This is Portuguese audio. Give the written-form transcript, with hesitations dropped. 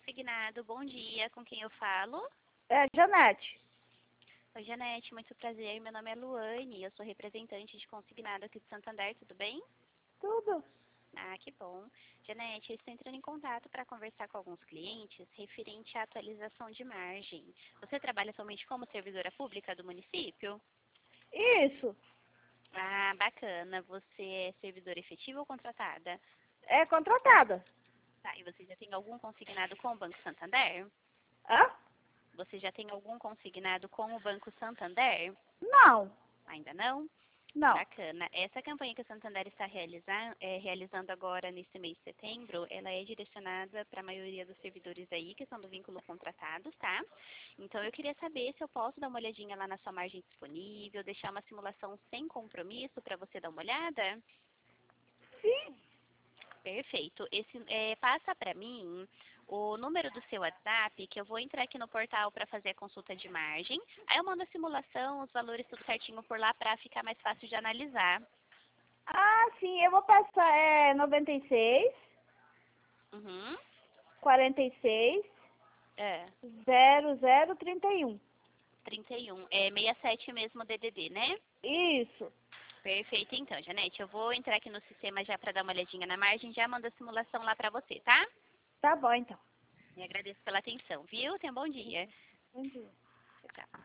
consignado. Bom dia, com quem eu falo? É, Janete. Oi, Janete, muito prazer. Meu nome é Luane, eu sou representante de consignado aqui de Santander, tudo bem? Tudo. Ah, que bom. Janete, eu estou entrando em contato para conversar com alguns clientes referente à atualização de margem. Você trabalha somente como servidora pública do município? Isso. Ah, bacana. Você é servidora efetiva ou contratada? É contratada. Tá, e você já tem algum consignado com o Banco Santander? Hã? Você já tem algum consignado com o Banco Santander? Não. Ainda não? Não. Bacana. Essa campanha que a Santander está realizando agora nesse mês de setembro, ela é direcionada para a maioria dos servidores aí que são do vínculo contratados, tá? Então eu queria saber se eu posso dar uma olhadinha lá na sua margem disponível, deixar uma simulação sem compromisso para você dar uma olhada? Sim. Perfeito. Passa para mim o número do seu WhatsApp, que eu vou entrar aqui no portal para fazer a consulta de margem. Aí eu mando a simulação, os valores tudo certinho por lá para ficar mais fácil de analisar. Ah, sim. Eu vou passar. É 96, Uhum. 46, É, 0031. 31. É 67 mesmo DDD, né? Isso. Perfeito, então, Janete. Eu vou entrar aqui no sistema já para dar uma olhadinha na margem, já mando a simulação lá para você, tá? Tá bom, então. E agradeço pela atenção, viu? Tenha um bom dia. Bom dia. Tchau, tchau.